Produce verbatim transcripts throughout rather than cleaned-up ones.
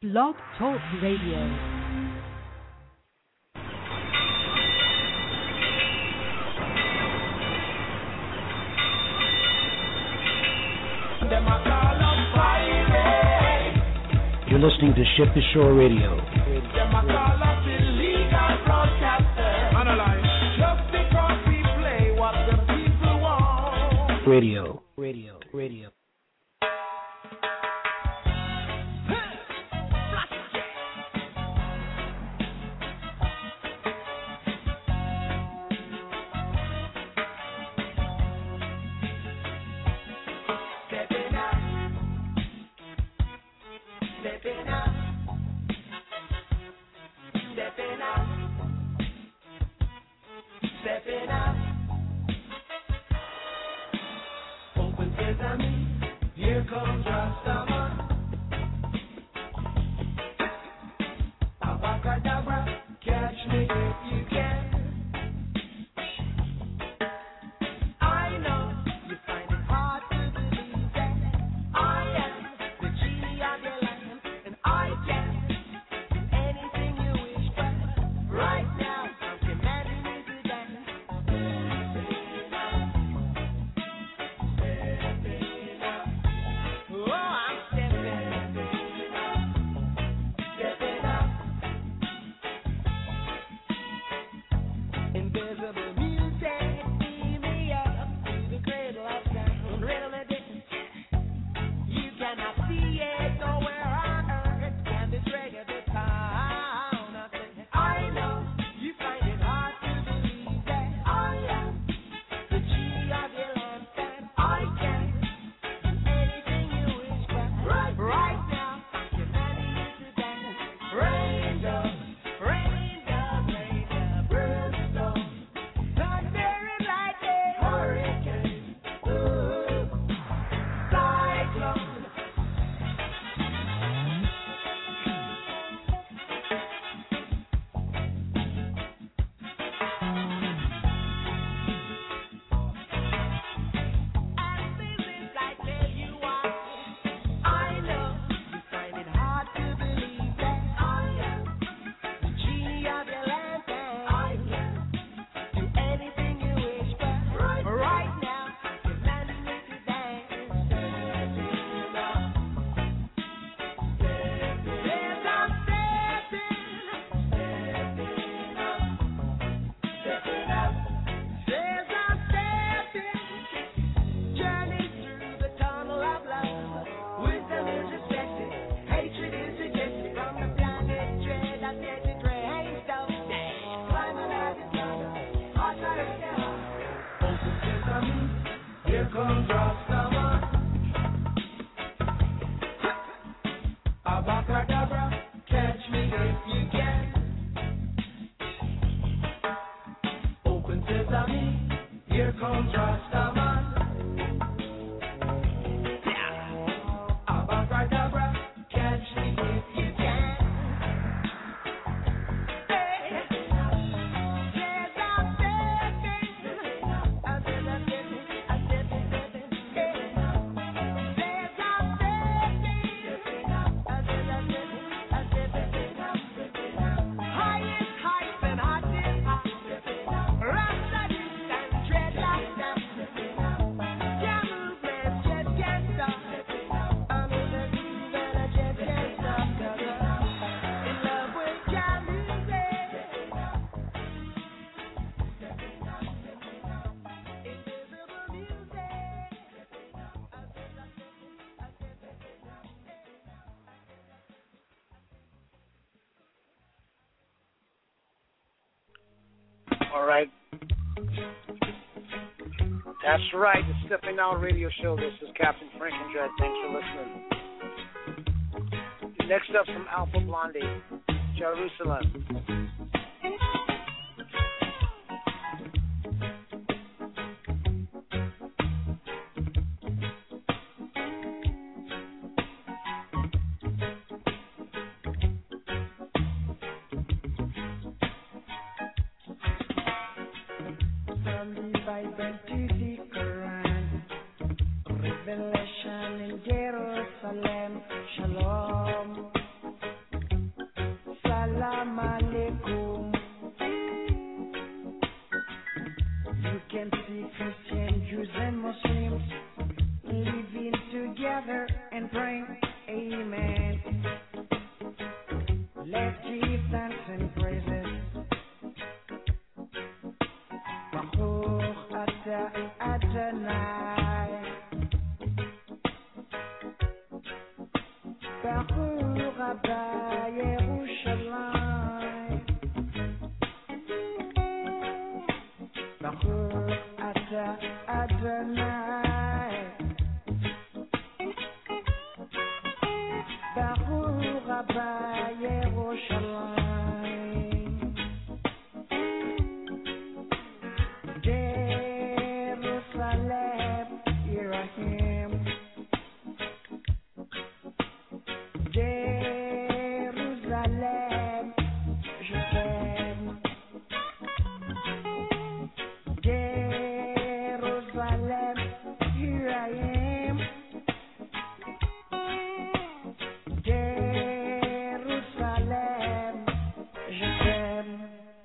Blog Talk Radio. You're listening to Ship to Shore Radio. Radio, radio, radio. All right. That's right. The Stepping Out Radio Show. This is Captain Frankendread. Thanks for listening. Next up from Alpha Blondy, Jerusalem. Revelation in Jerusalem, Shalom. Christians, Jews, and Muslims living together and praying, amen. Let's give thanks and praises. Baruch Ata Adonai. Baruch Abba Yerushalayim. Baruch Ata Adonai. Baruch Abba Yerushalayim. Jerusalem, here I am. Jerusalem, je t'aime. Jerusalem, here I am. Jerusalem, je t'aime.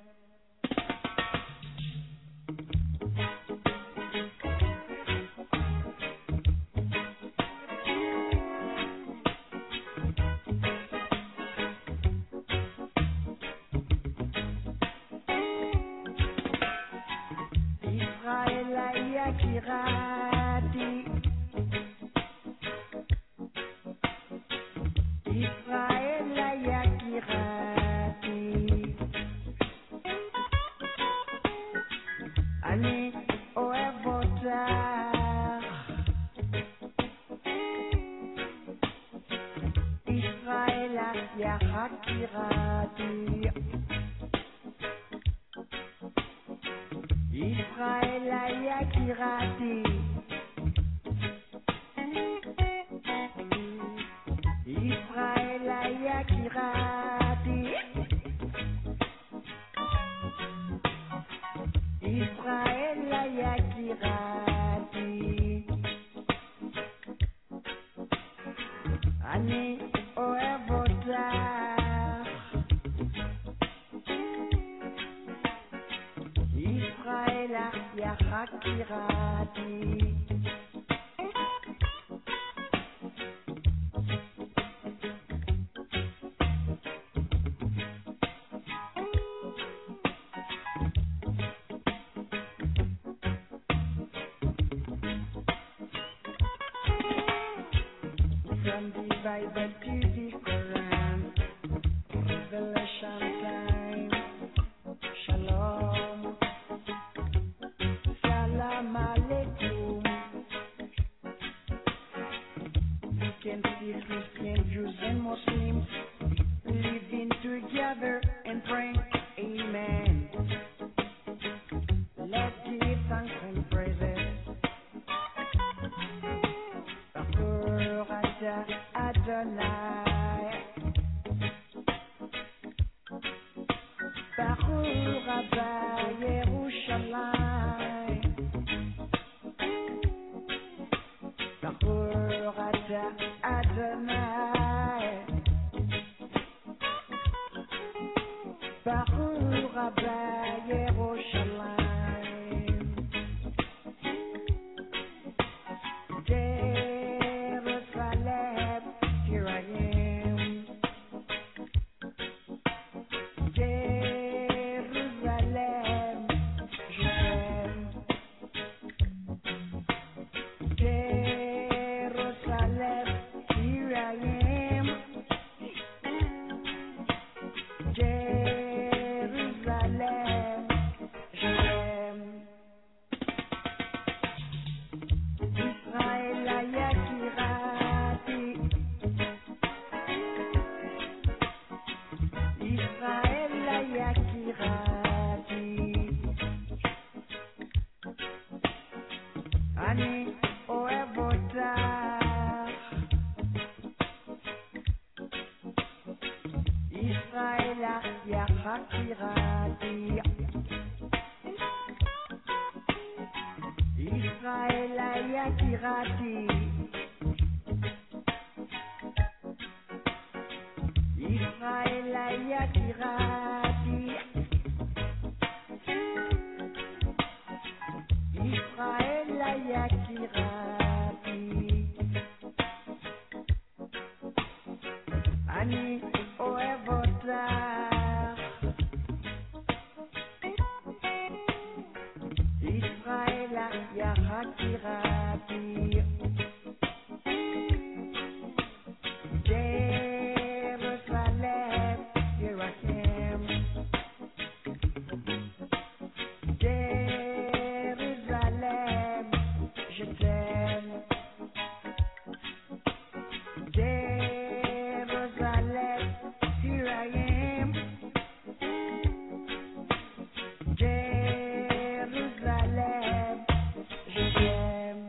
Israël Yakirati. Israël Yakirati. Ani Oevota. Israël Yakirati. Israël Yakirati. Israël Yakirati. Israël Yakirati. Ani Oevota. Israël Yakirati. From the Bible to the Quran, Revelation time. Shalom, Salam Alaikum. You can see Christians, Jews, and Muslims living together and praying, amen. Let's give thanks and praises. Baruch Ata Adonai. Baruch Abba Yerushalayim. Baruch Ata Adonai. Baruch Abba Yerushalayim. Jerusalem, here I am. Jerusalem, je t'aime. Jerusalem, here I am. Jerusalem, je t'aime. Israël Yakirati. Israël Yakirati. Ani Oevota. Israël Yakirati. Israël Yakirati. Israël Yakirati. Giuliani o è votar Israela ya hakirati Jerusalem here I am Jerusalem je t'aime Jerusalem, here I am. Jerusalem, je t'aime.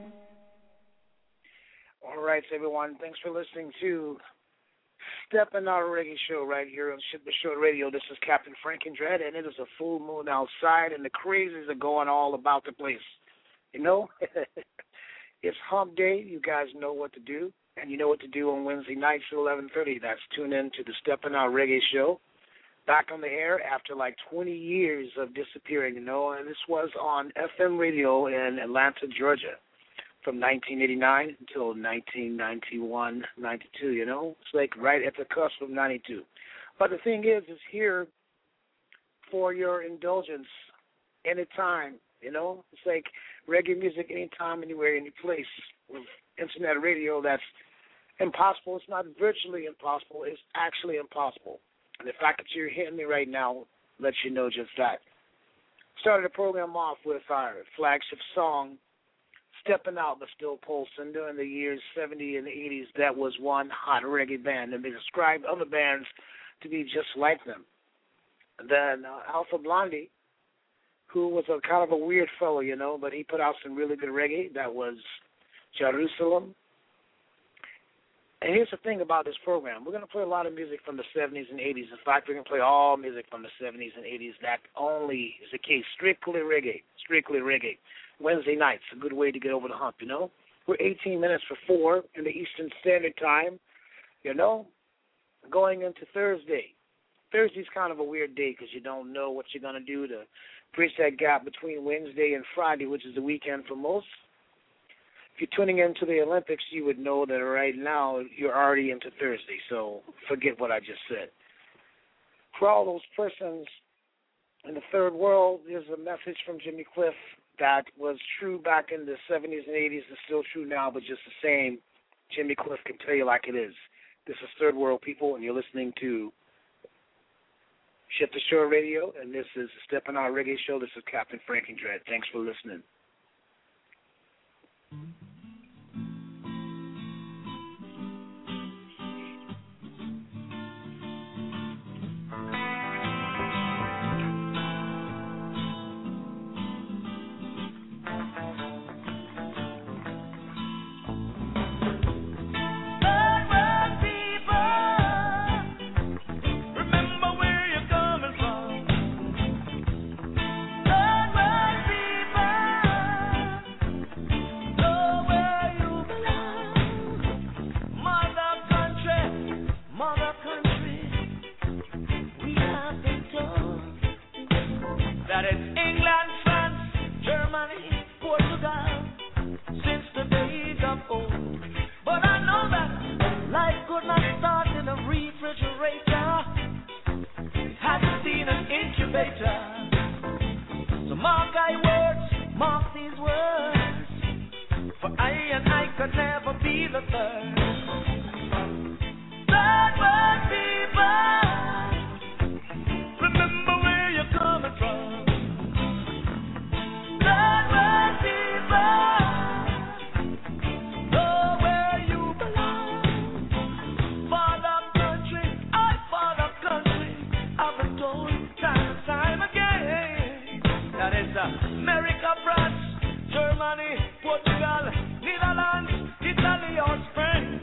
All right, everyone. Thanks for listening to Stepping Out Reggae Show right here on Ship the Show Radio. This is Captain Franklin Dread, and it is a full moon outside, and the crazies are going all about the place. You know, it's hump day. You guys know what to do. And you know what to do on Wednesday nights at eleven thirty. That's tune in to the Steppin' Out Reggae Show. Back on the air after like twenty years of disappearing, you know. And this was on F M radio in Atlanta, Georgia from nineteen eighty-nine until nineteen ninety-one, ninety-two, you know. It's like right at the cusp of ninety-two. But the thing is, it's here for your indulgence anytime, you know. It's like reggae music anytime, anywhere, any place. With internet radio, that's impossible. It's not virtually impossible. It's actually impossible. And the fact that you're hearing me right now lets you know just that. Started the program off with our flagship song, Stepping Out, but Still Pulsing. During the years seventy and eighties, that was one hot reggae band, and they described other bands to be just like them. And then uh, Alpha Blondy, who was a kind of a weird fellow, you know, but he put out some really good reggae. That was Jerusalem. And here's the thing about this program. We're going to play a lot of music from the seventies and eighties. In fact, we're going to play all music from the seventies and eighties. That only is the case. Strictly reggae. Strictly reggae. Wednesday nights, a good way to get over the hump, you know. We're eighteen minutes for four in the Eastern Standard Time, you know, going into Thursday. Thursday's kind of a weird day because you don't know what you're going to do to bridge that gap between Wednesday and Friday, which is the weekend for most. If you're tuning into the Olympics, you would know that right now you're already into Thursday, so forget what I just said. For all those persons in the third world, there's a message from Jimmy Cliff that was true back in the seventies and eighties and still true now, but just the same, Jimmy Cliff can tell you like it is. This is Third World People, and you're listening to Ship the Shore Radio, and this is Steppin' Out Reggae Show. This is Captain Franklin Dread. Thanks for listening. America, France, Germany, Portugal, Netherlands, Italy, our friend.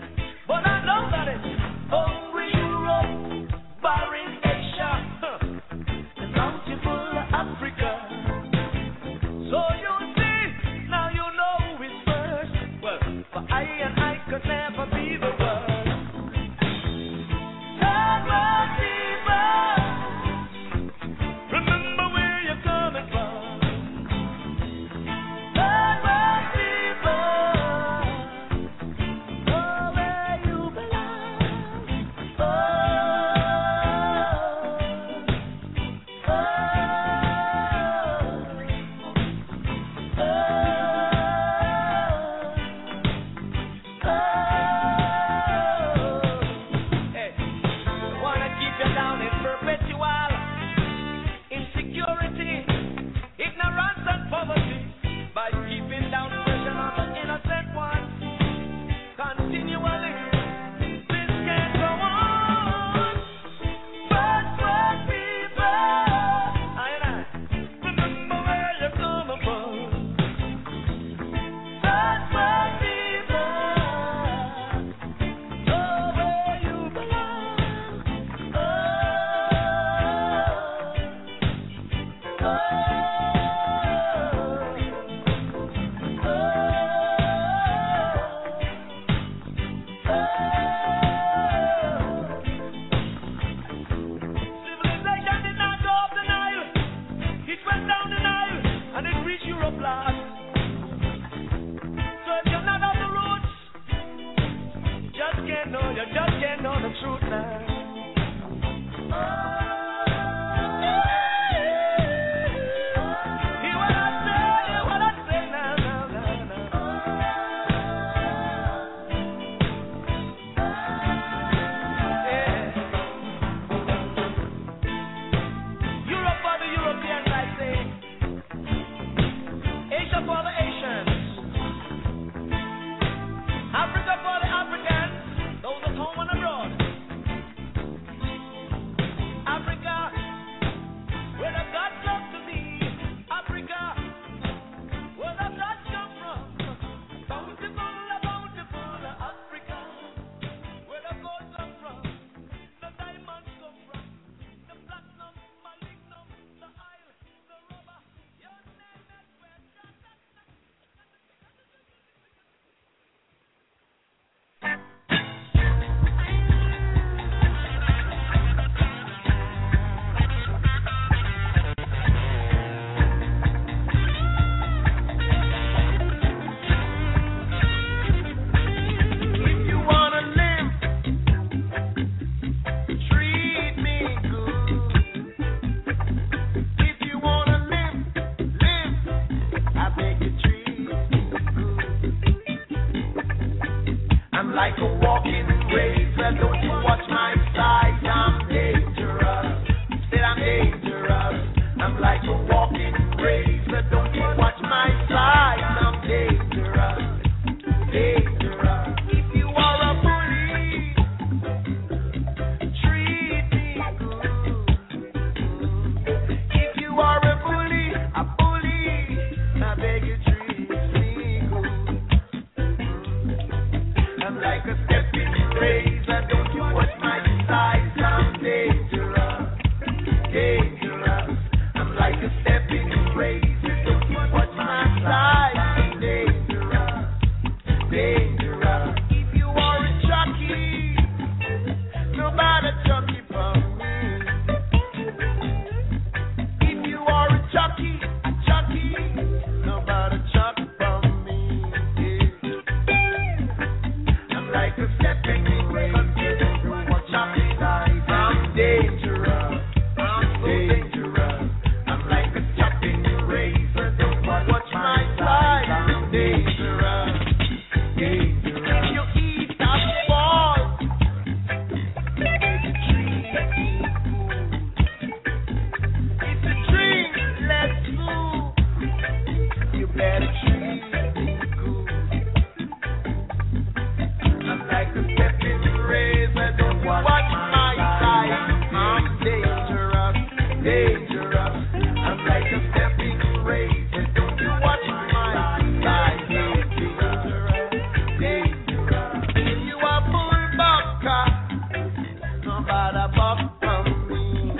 back from me.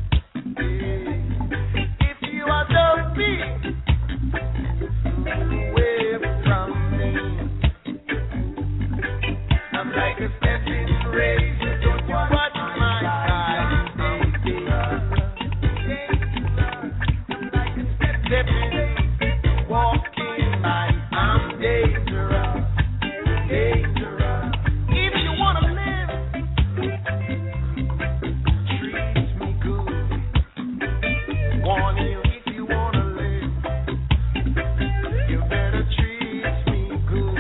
If you are done me, away from me. I'm like a stepping razor, don't you watch my eyes. I'm like a stepping, walking like I'm dangerous, dangerous. If you wanna live, treat me good. Warn you, if you wanna live, you better treat me good.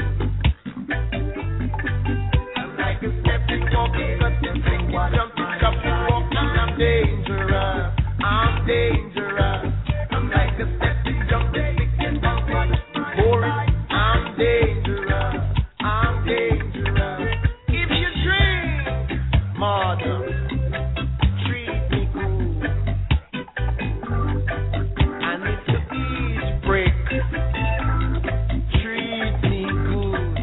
I'm like a stepping, walking, cutting, thinking, jumping, jumping, walking. I'm dangerous, I'm dangerous. I'm like a stepping, jumping, thinking, jumping, boring. I'm dangerous, I'm dangerous. If you drink, mother, treat me good. And if you eat break, treat me good.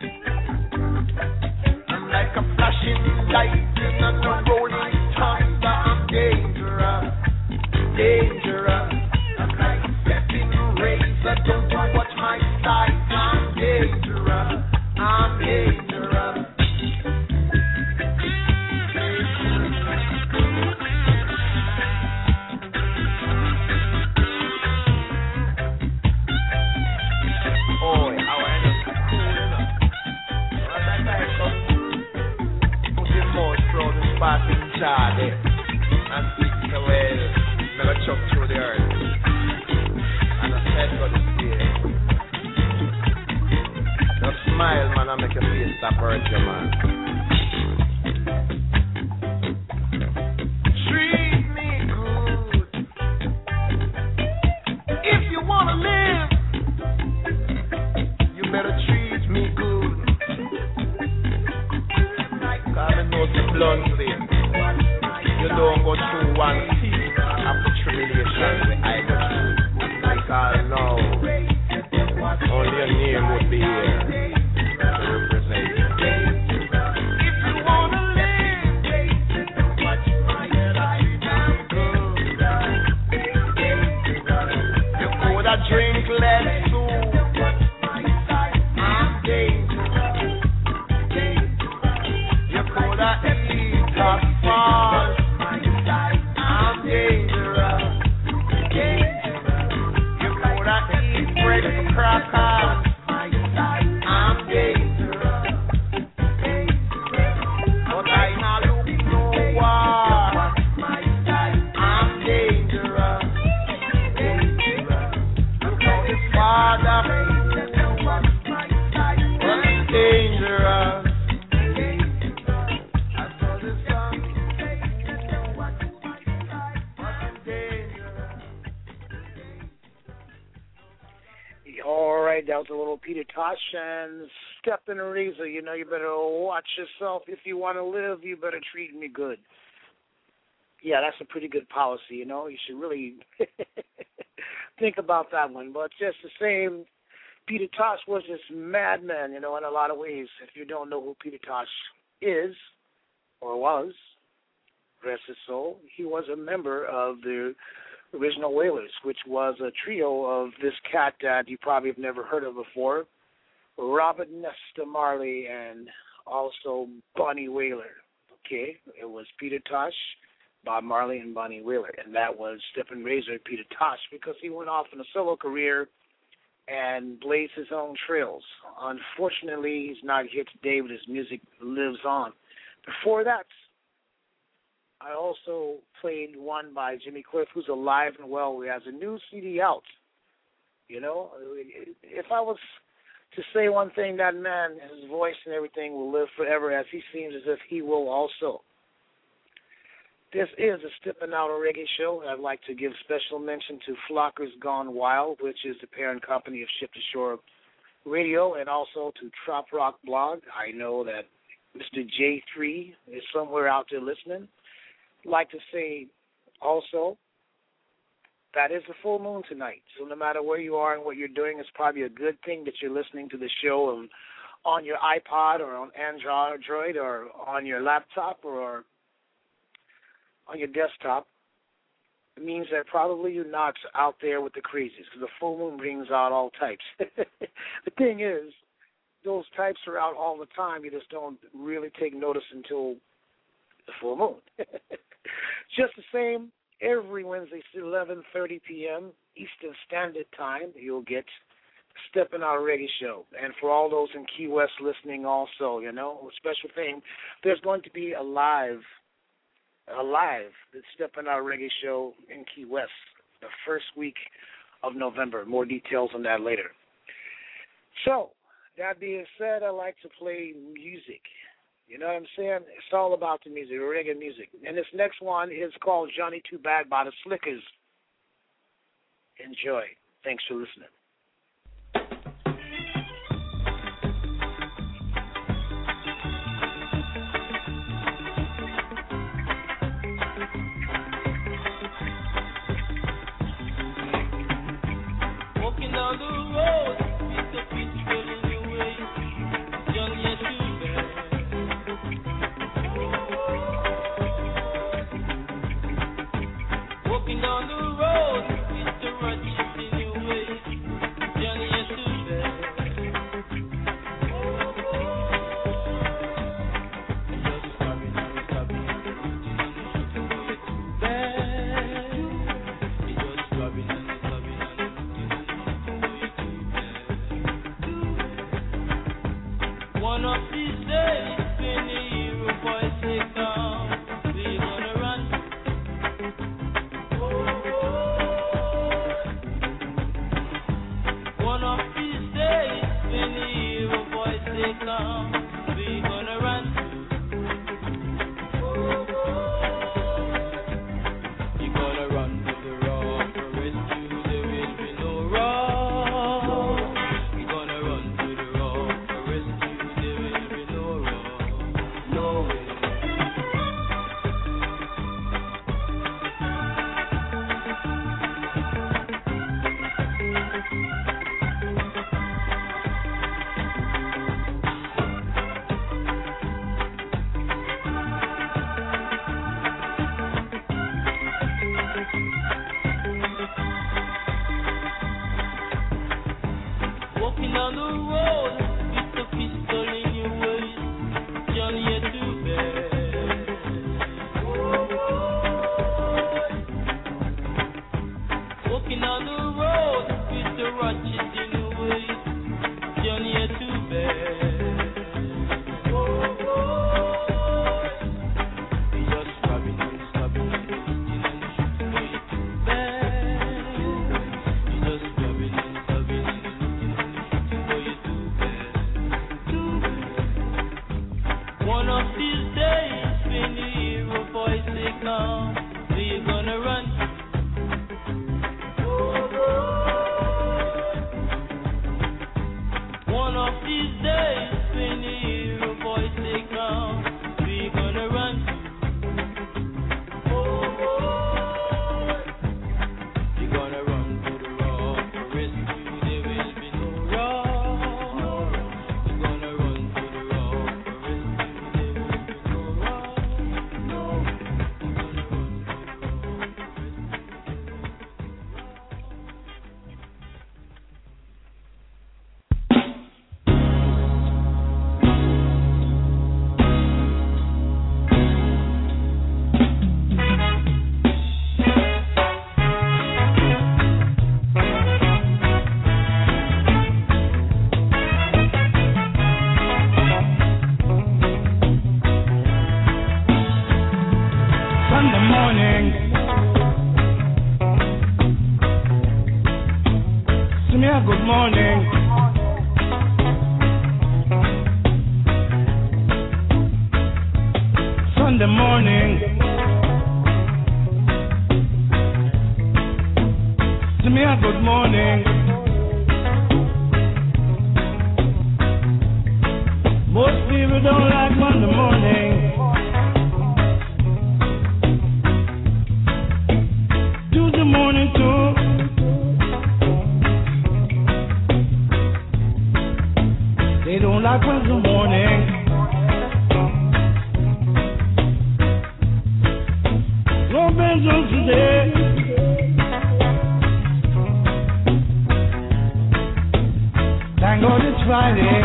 I'm like a flashing light in a rolling thunder. I'm dangerous, dangerous. I'm like a stepping razor, don't you watch my sight. I'm dangerous, I'm dangerous. Oh, how I know cool enough. As I like up, put your mouth proud and spot in Charlie. And eat the well, never chuck through the earth. And I said God is here. Just smile, man, and make your face stop hurt you, man. Treat me good. If you wanna live, you better treat me good. Cause I know some bluntly. You don't go through one season of the tribulation I go through. Because now, only your name would be here to represent you. If you wanna live, watch my life, I'm good. You coulda drink less soup, I'm dangerous. You coulda eat a fall, I'm dangerous. You coulda eat bread crackers, I'm dangerous. But I not look no war, I'm dangerous. Look how the Father was dangerous. I saw the Son was dangerous. All right, that was a little Peter Tosh and Step in a Razor. You know, you better watch yourself. If you want to live, you better treat me good. Yeah, that's a pretty good policy, you know. You should really think about that one. But just the same, Peter Tosh was this madman, you know, in a lot of ways. If you don't know who Peter Tosh is or was, rest his soul, he was a member of the original Wailers, which was a trio of this cat that you probably have never heard of before, Robert Nesta Marley and also Bunny Wailer. Okay, it was Peter Tosh, Bob Marley, and Bunny Wailer, and that was Steppin' Razor Peter Tosh because he went off in a solo career and blazed his own trails. Unfortunately, he's not here today, but his music lives on. Before that, I also played one by Jimmy Cliff, who's alive and well. He has a new C D out. You know, if I was to say one thing, that man, his voice and everything will live forever, as he seems as if he will also. This is a Steppin' Out a Reggae show. I'd like to give special mention to Flockers Gone Wild, which is the parent company of Ship to Shore Radio, and also to Trop Rock Blog. I know that Mister J three is somewhere out there listening. I'd like to say also that is the full moon tonight. So no matter where you are and what you're doing, it's probably a good thing that you're listening to the show on, on your iPod or on Android or on your laptop or on your desktop, it means that probably you're not out there with the crazies, because the full moon brings out all types. The thing is, those types are out all the time. You just don't really take notice until the full moon. Just the same, every Wednesday at eleven thirty p.m. Eastern Standard Time, you'll get Stepping Out Reggae Show. And for all those in Key West listening also, you know, a special thing, there's going to be a live, a live Stepping Out Reggae Show in Key West the first week of November. More details on that later. So, that being said, I like to play music. You know what I'm saying? It's all about the music, reggae music. And this next one is called Johnny Too Bad by the Slickers. Enjoy. Thanks for listening. Walking down the road, it's a peaceful in the way. Johnny and Too bad. Walking down the road, it's a ratchet in the way. Johnny and Too bad. Just stopping and stopping and shooting and shooting, boy, you're too bad. You're just stopping and stopping and one of these days, when the hero boys take down, we gonna run. Oh, one of these days, when the hero boys take down, we gonna run. Oh, you gonna run to the rock for rescue, there will be no rock. You gonna run to the rock for rescue. Walking down the road with a pistol in your waist, Johnny, you're too bad. Walking down the road with a ratchet in your waist, Johnny, you're too bad. You're just stabbing and stabbing and shooting and shooting, boy, you're too bad. You're just stabbing and stabbing and one of these days, when the hero boys take down, we're gonna run. One of these days, when the hero boys take down, we're gonna run. You're gonna run to the rock for rescue, there will be no rock. You're gonna run to the rock for rescue. Sunday morning, Samia, good morning. Sunday morning, Samia, good morning. Most people don't like Monday morning. Tuesday morning too. They don't like Wednesday morning. vengeance today. Thank God it's Friday.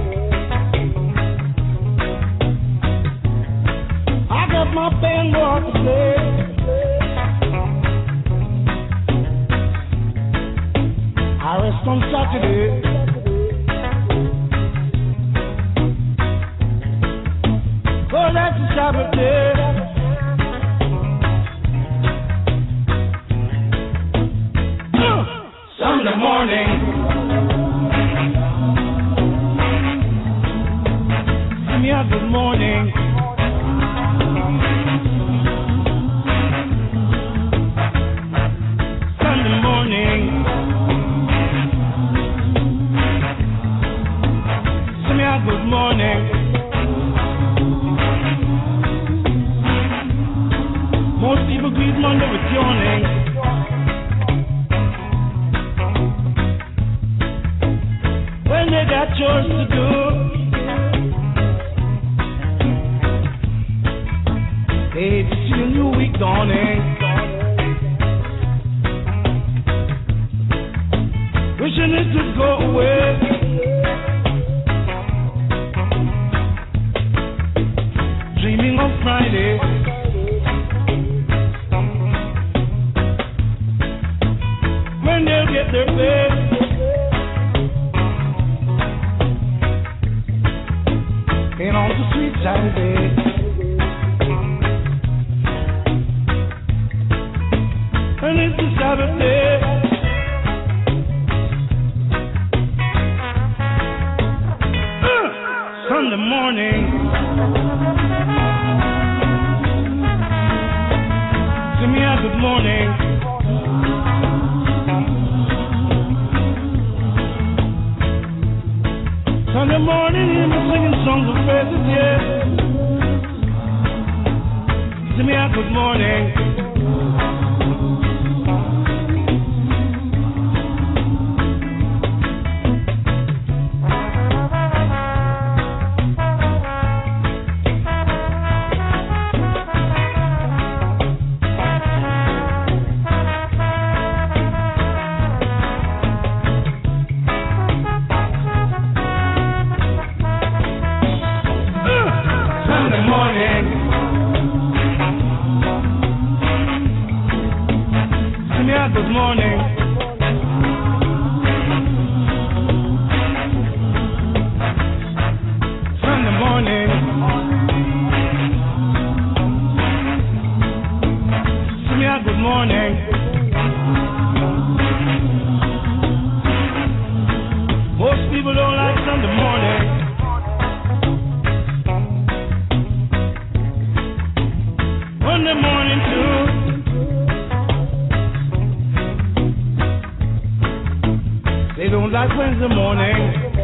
I got my band to play. I rest on Saturday. Oh, that's a Sabbath day. Uh, Sunday morning. Give me a good morning. Sunday morning. Give me a good morning. Most people greet Monday with yawning. When they got chores to do, they hate to see a new week dawning. Wishing it would go away. Dreaming of Friday. Get their pay. Ain't on the sweet Saturday. And it's a Saturday. Uh, Sunday morning. Give me a good morning. Sunday morning, I'm singing songs of praises, yeah. Give me a good morning. Good morning. Sunday morning. Give me a good morning. Most people don't like Sunday morning. Monday morning too. They don't like Wednesday morning.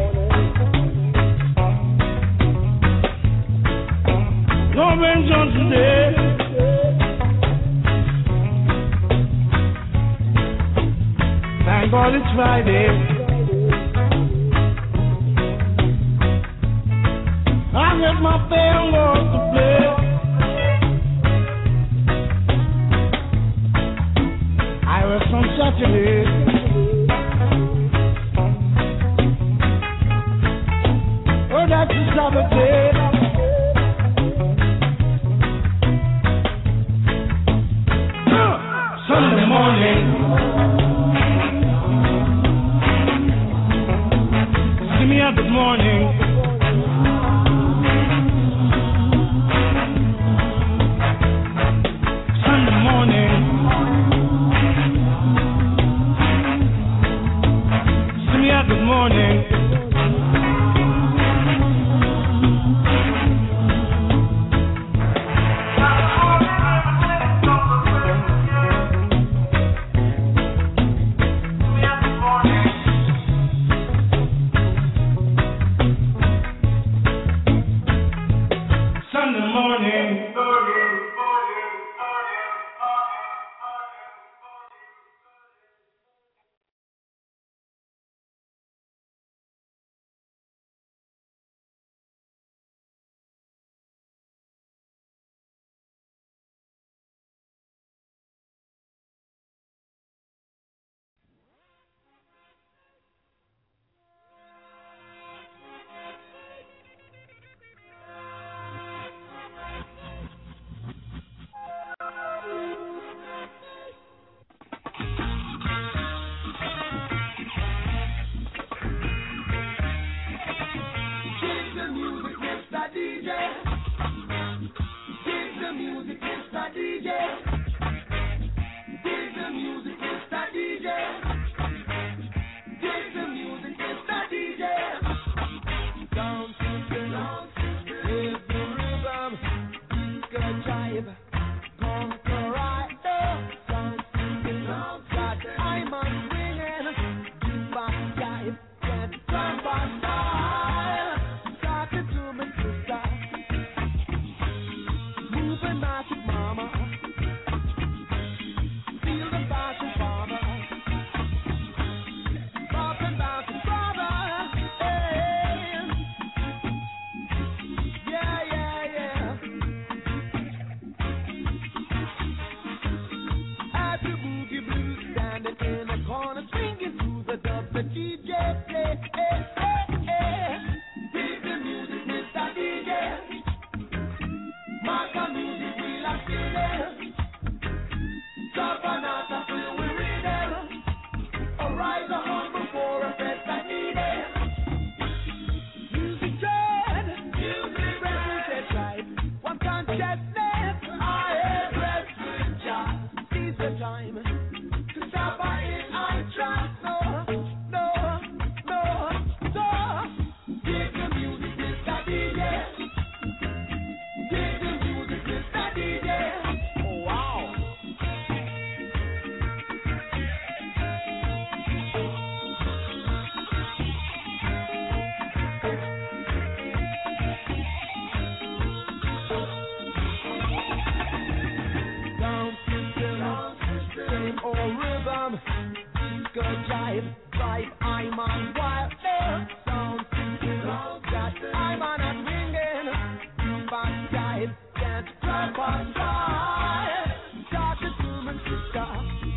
No vengeance today. Thank God it's Friday. I get my band to play. I rest on Saturday. That's a Sabbath day. Uh, Sunday morning. Give me a good morning. Sunday morning. Give me a good morning. it. Sabanata feel we read it. Arise a humble for a fest I need it. Music dread, music represents right. One consciousness, I have rest with Jah. Seize the time to stop by it and trust. No, no, no, no. Dig the music, Mister D J. Dig the music, Mister D J. Oh wow. Down system, same old rhythm. Disco jive, vibe, I'm on wild. Sound system, that I'm on a ringing. Back jive, dance, clap on side. Start the human sister.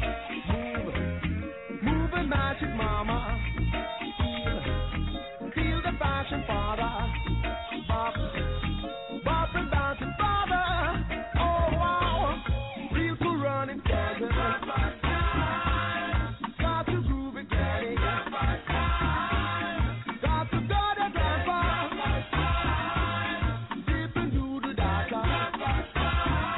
Move, move a magic mama. Feel, feel the fashion father. Bop, bop and bounce and father. Oh wow, real cool running dancing. Got to groove and get it. Got to go to grandpa. Dip into the data.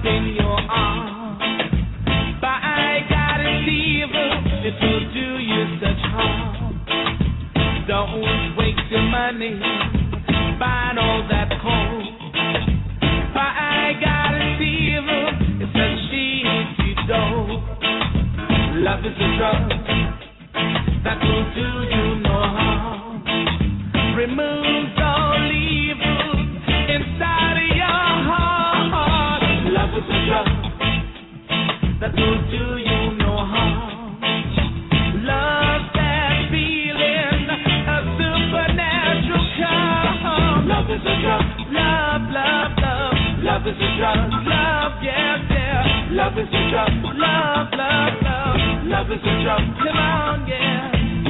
in your arms. By God, it's evil, it will do you such harm. Don't waste your money buying all that coal. By God, it's evil, it's a sheet you dope. Love is a drug that will do you no harm. Removes all evil inside of your heart. Love is a drug that will do you no harm. Love that feeling, a supernatural calm. Love is a drug. Love, love, love. Love is a drug. Love, yeah, yeah. Love is a drug. Love, love, love. Love is a drug. Come on, yeah.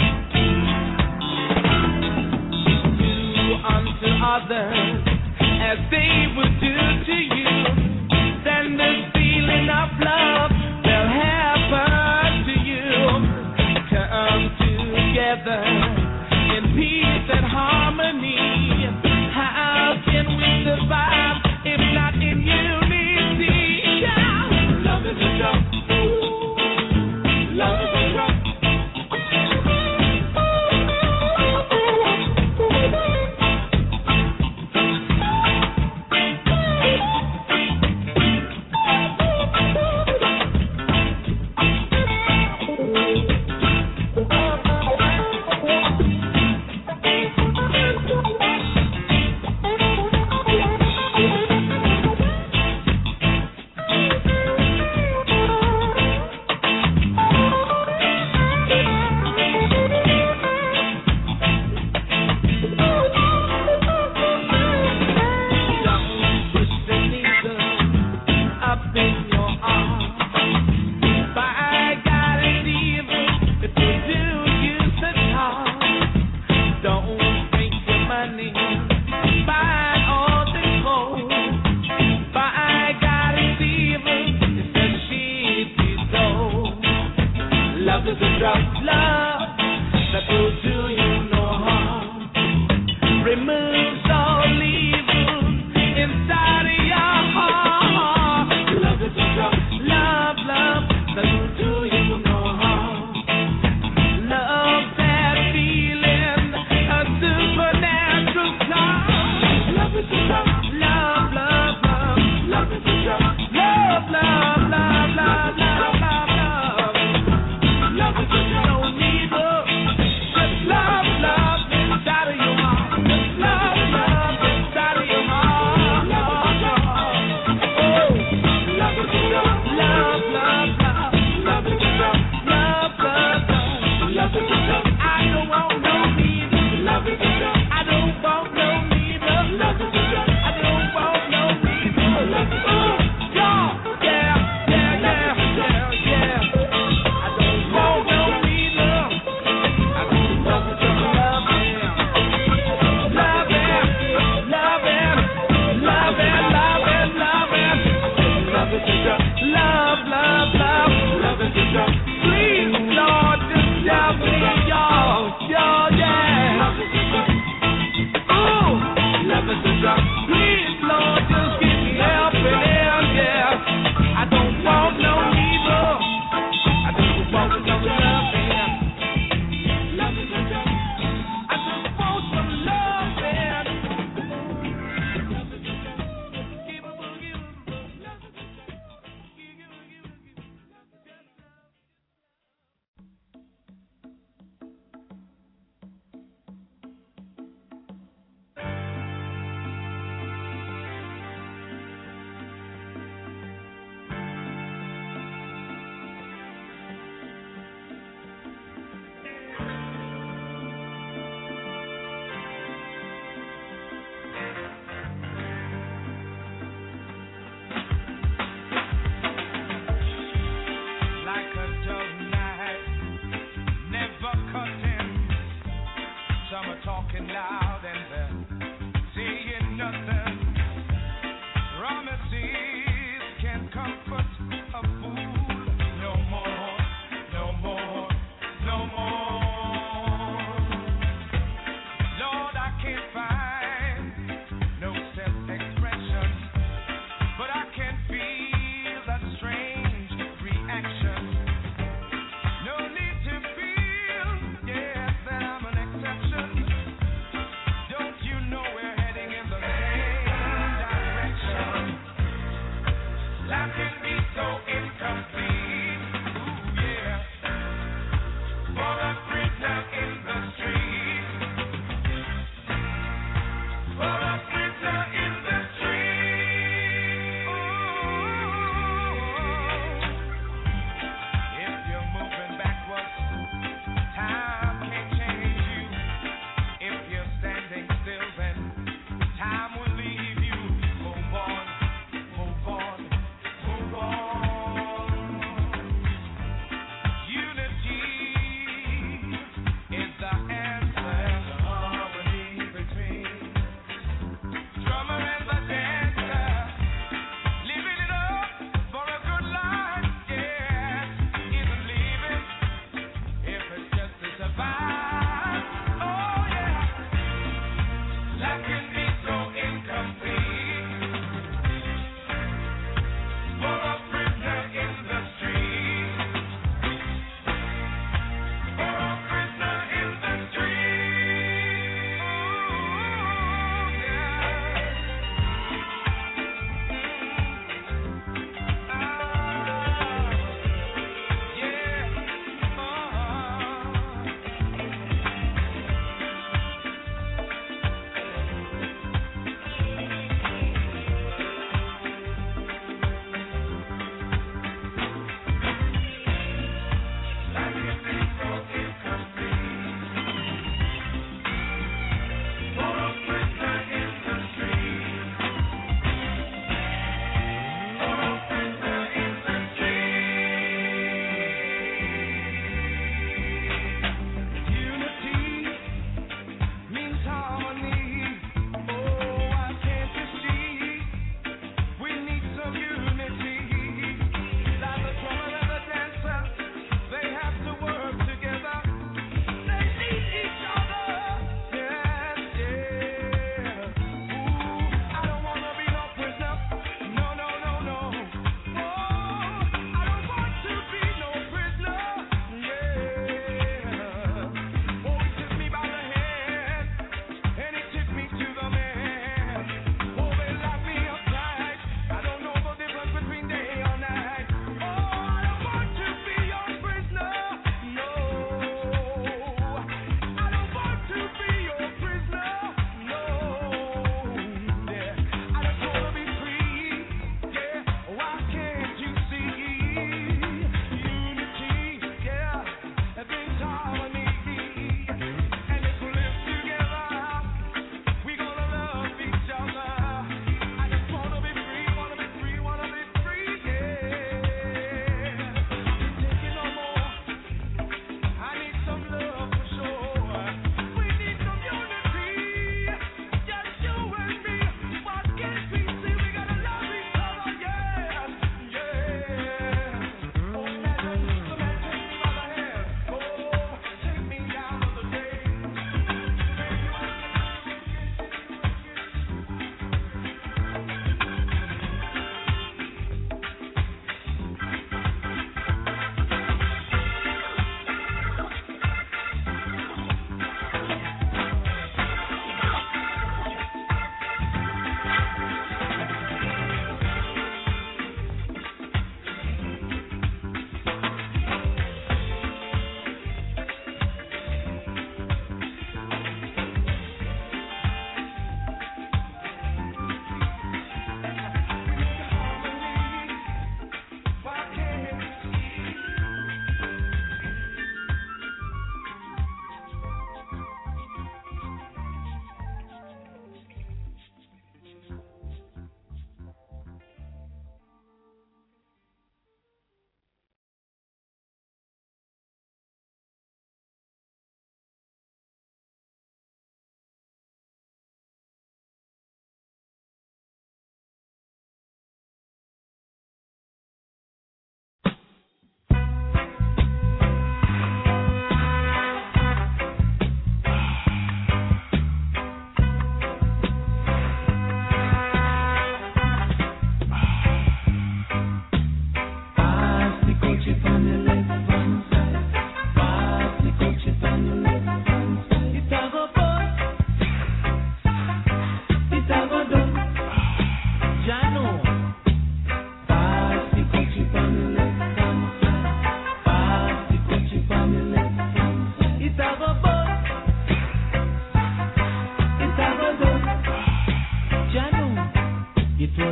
Unto others as they would do to you, then this feeling of love will happen to you. Come together in peace and harmony. How can we survive if not in unity? Yeah. Love is a drug. Love is a drug.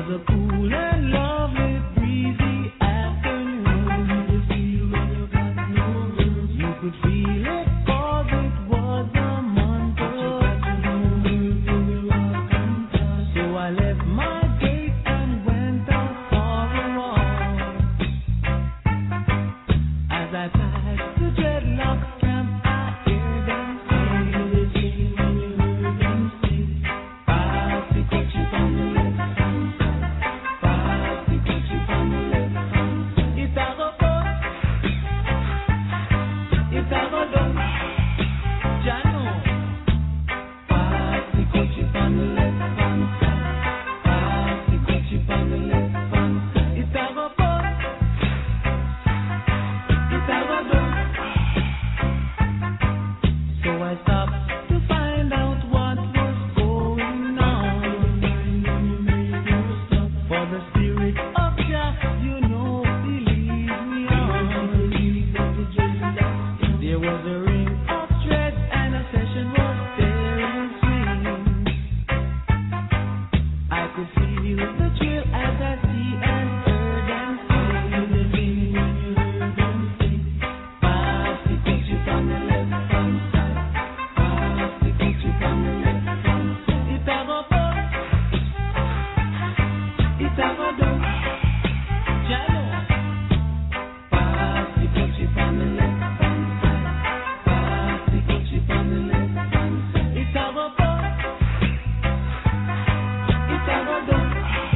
was a cool and lovely breezy afternoon. You could feel when you got no room. You could feel it 'cause it was a month of June. So I left my gate and went out for a walk. As I passed the dreadlock camp, I hear them sing. You sing when you heard them sing. Pass the ketchup on the left hand side. Pass the ketchup on the left hand side. It's a go good. It's a go done. Jano. Pass the ketchup on the left hand side. Pass the ketchup on the left hand side. It's a go good. It's a go done. So I stopped to find out what was going on. For the spirit of Jah, you know, he leads me on. There was a ring of thread and a session was there in swing. I could feel the thrill as I see and heard them sing. The thing when you heard them sing. Pass the ketchup on the left hand side. Pass the ketchup on the left hand side. It's a go good. It's a go done. Jalo. Pass the ketchup on the left hand side. Pass the ketchup on the left hand side. It's a go good. It's a go done.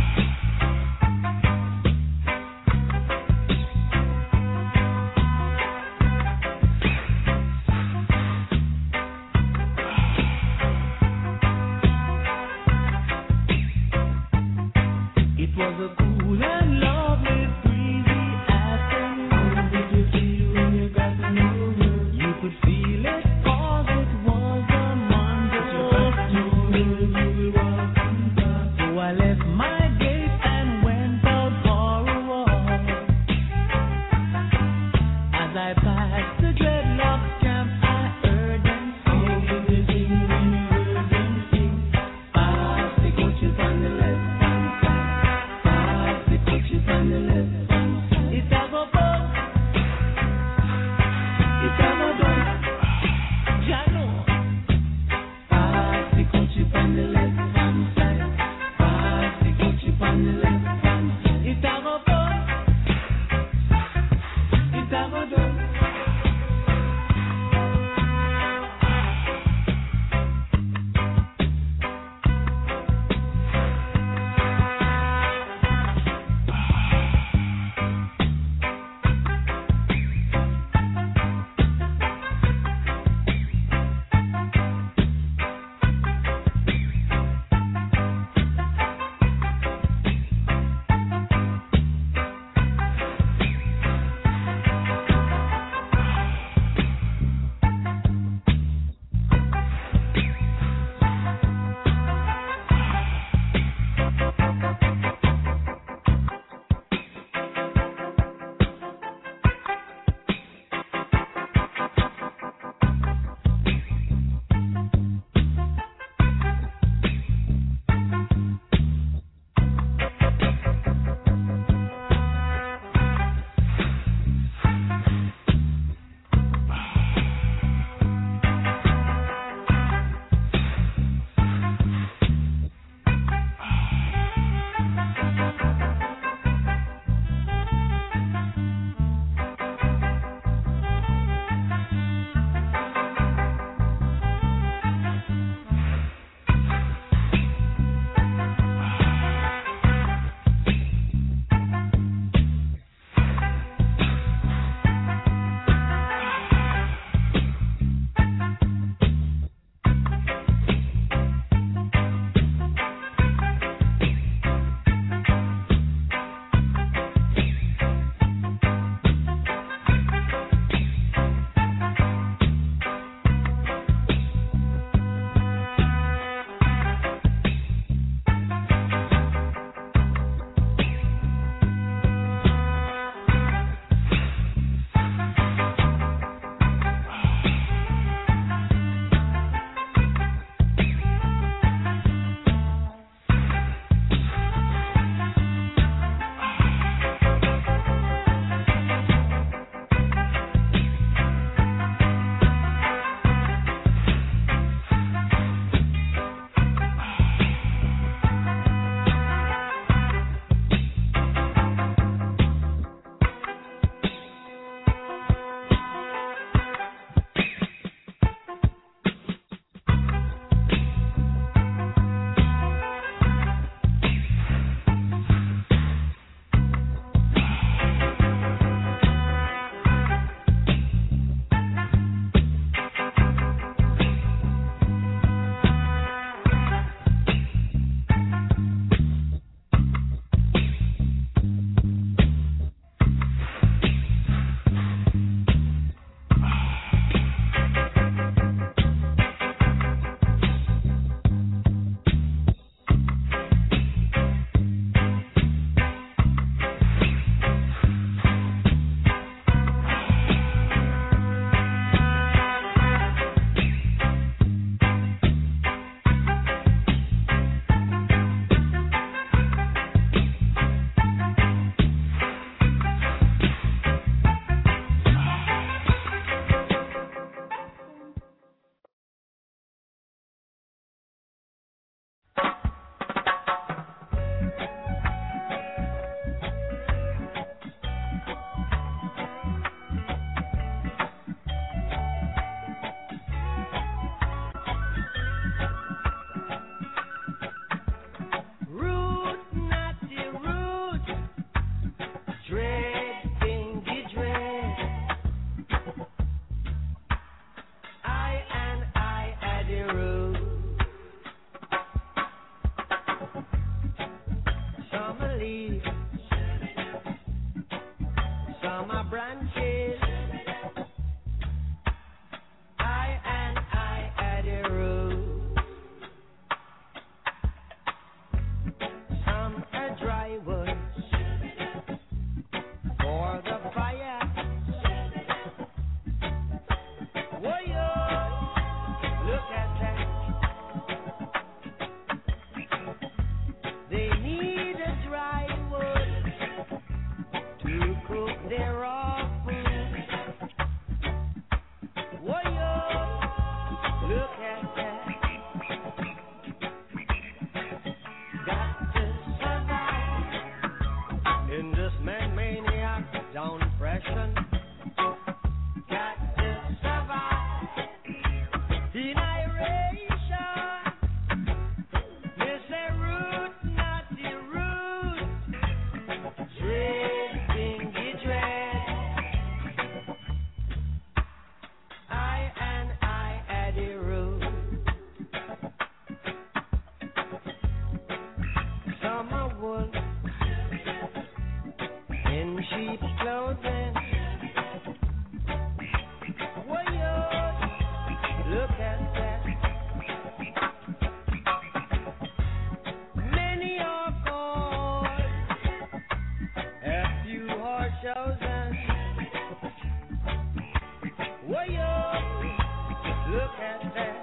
It was a cool and lovely breezy afternoon. Did you feel when you got no room? You could feel it 'cause it was a Monday afternoon. So I left my gate and went out for a walk. As I passed the dreadlock camp, I heard them sing. The sing when you heard them sing. Pass the ketchup on the left hand side. Pass the ketchup on leaves, some are branches. I and I at the root. Some are dry wood for the fire. Whoa, yo, look at that. They need a dry wood to cook their raw food. Whoa, yo, look at that. Got to survive in this man-maniac down depression. Got to survive in iration. They say root, not the root. Dread, dingy dread. I and I at the root. Some are wool in sheep's clothing. Whoa, yo, look at that. Many are called, a few are chosen. Whoa, yo, look at that.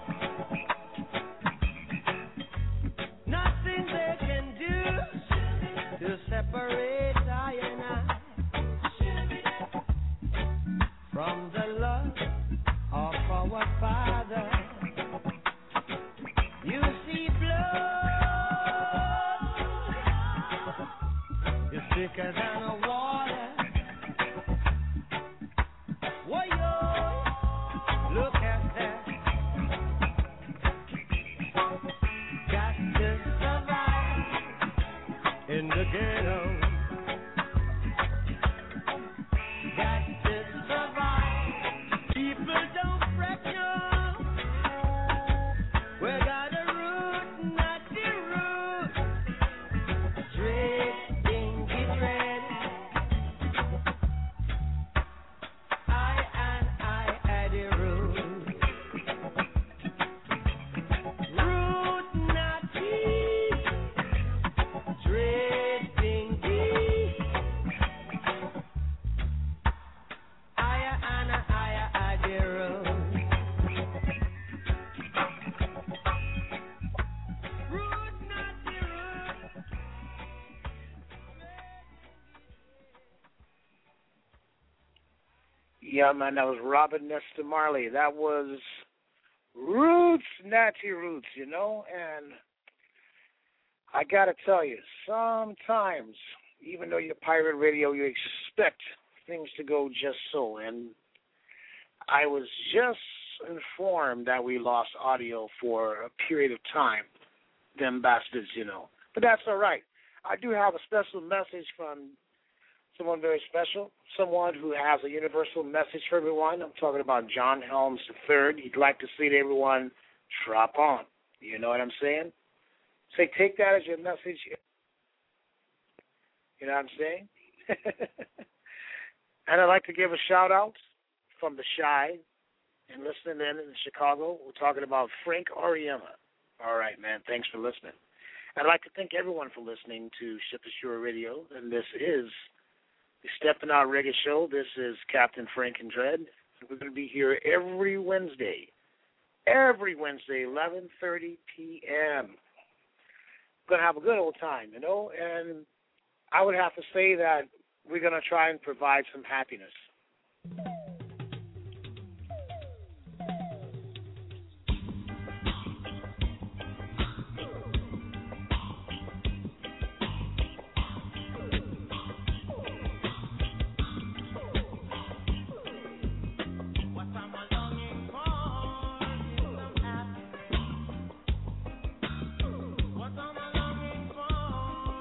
Nothing they can do to separate I and I from the love of our Father. You see, blood is thicker than a water. Whoa, yo, look at that. Got to survive in the ghetto. Got to survive. People don't fret, no. We got a root, not the root. Dread, dingy dread. I and I at the root. Root, not the dread, dingy. I and I at the root. Root, not the root. Yeah, man, that was Robin Nesta Marley. That was Roots, Natty Roots, you know? And I got to tell you, sometimes, even though you're pirate radio, you expect things to go just so. And I was just informed that we lost audio for a period of time, them bastards, you know. But that's all right. I do have a special message from someone very special, someone who has a universal message for everyone. I'm talking about John Helms the third. He'd like to see everyone drop on. You know what I'm saying? Say, take that as your message. You know what I'm saying? And I'd like to give a shout-out from the Shy and listening in in Chicago. We're talking about Frank Oriema. All right, man. Thanks for listening. I'd like to thank everyone for listening to Ship Ashore Radio, and this is the Steppin' Out Reggae Show. This is Captain Frank and Dread. We're going to be here every Wednesday, every Wednesday, eleven thirty p.m. We're going to have a good old time, you know, and I would have to say that we're going to try and provide some happiness.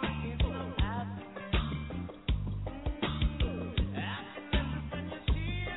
Happiness is when you see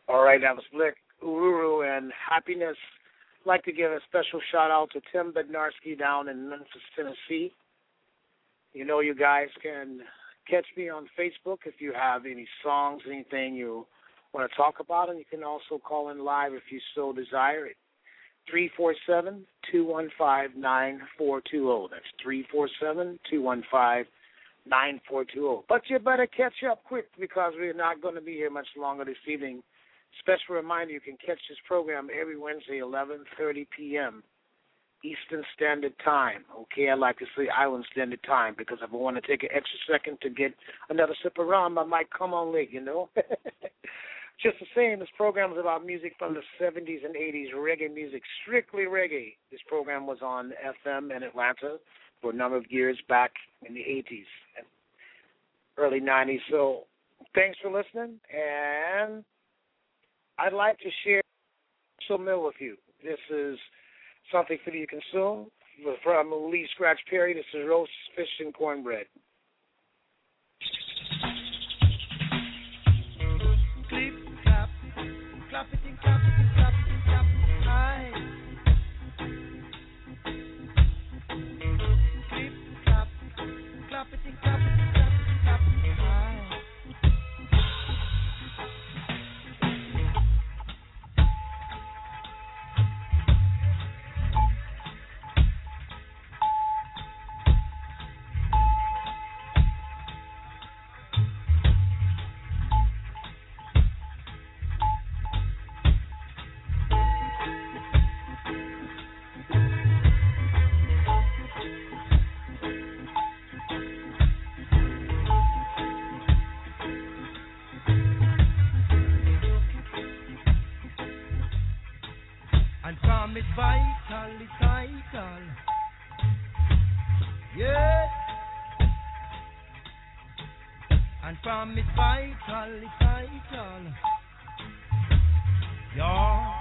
All right, that was Blick, Ururu, and Happiness. I'd like to give a special shout out to Tim Bednarski down in Memphis, Tennessee. You know, you guys can catch me on Facebook if you have any songs, anything you want to talk about, and you can also call in live if you so desire it. three four seven, two one five, nine four two zero. That's three four seven, two one five, nine four two zero. But you better catch up quick because we're not going to be here much longer this evening. Special reminder, you can catch this program every Wednesday, eleven thirty p.m. Eastern Standard Time. Okay, I like to say Island Standard Time because if I want to take an extra second to get another sip of rum, I might come on late, you know. Just the same, this program is about music from the seventies and eighties, reggae music, strictly reggae. This program was on F M in Atlanta for a number of years back in the eighties and early nineties. So thanks for listening, and I'd like to share some meal with you. This is something for you to consume from Lee Scratch Perry. This is roast fish and cornbread. Clip, clap, clap it and clap it and clap it and clap it high. Clip, clap, clap it and clap it and clap it and clap it high. And from it vital, it's vital. Yeah. And from it vital, it's vital. Yeah.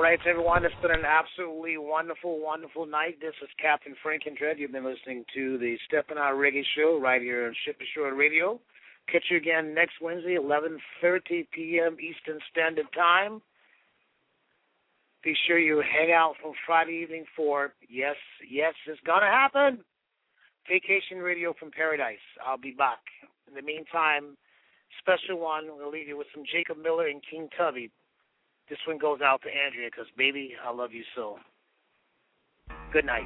right, everyone. It's been an absolutely wonderful, wonderful night. This is Captain Frank and Dread. You've been listening to the Steppin' Out Reggae Show right here on Ship Ashore Radio. Catch you again next Wednesday, eleven thirty p.m. Eastern Standard Time. Be sure you hang out from Friday evening for, yes, yes, it's going to happen, Vacation Radio from Paradise. I'll be back. In the meantime, special one, we'll leave you with some Jacob Miller and King Tubby. This one goes out to Andrea because, baby, I love you so. Good night.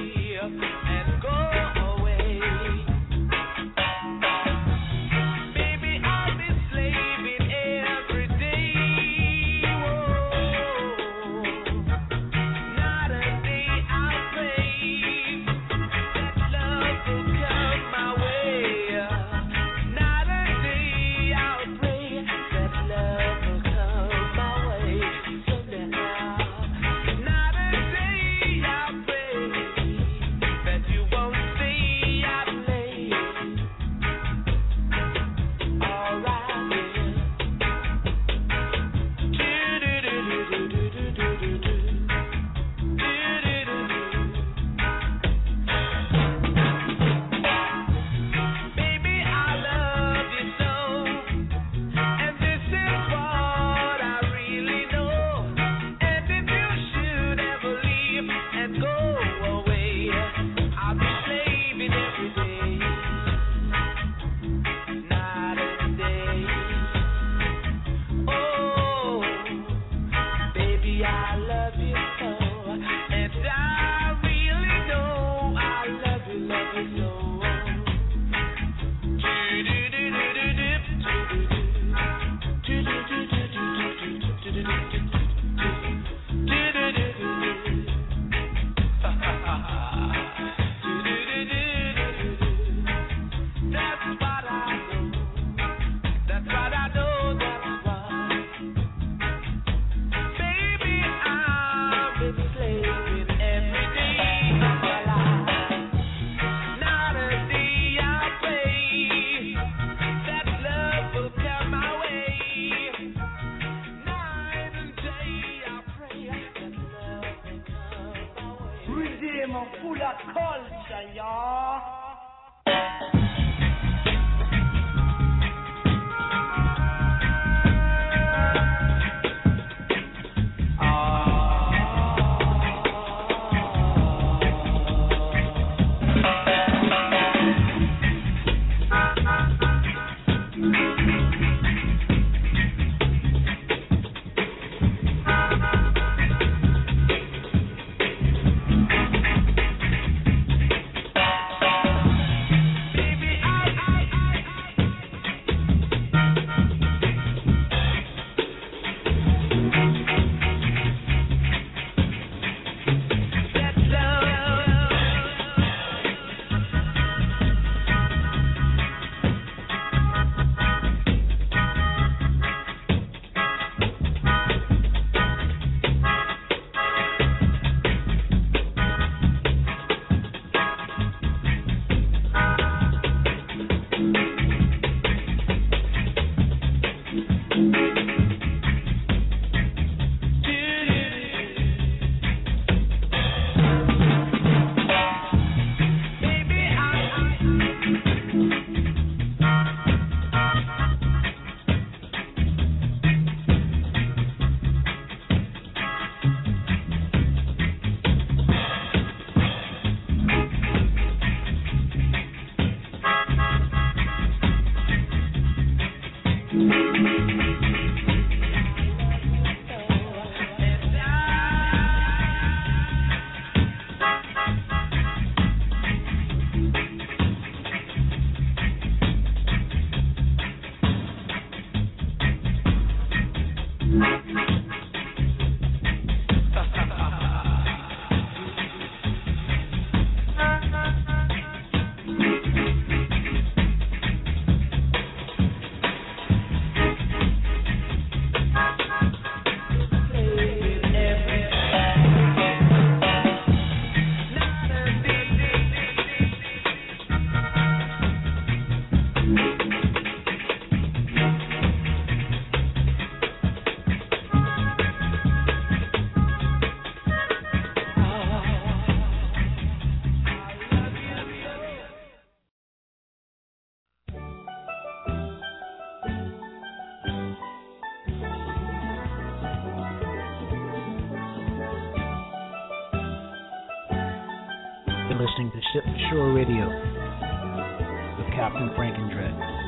Baby, You're listening to Ship to Shore Radio with Captain Frank and Dread.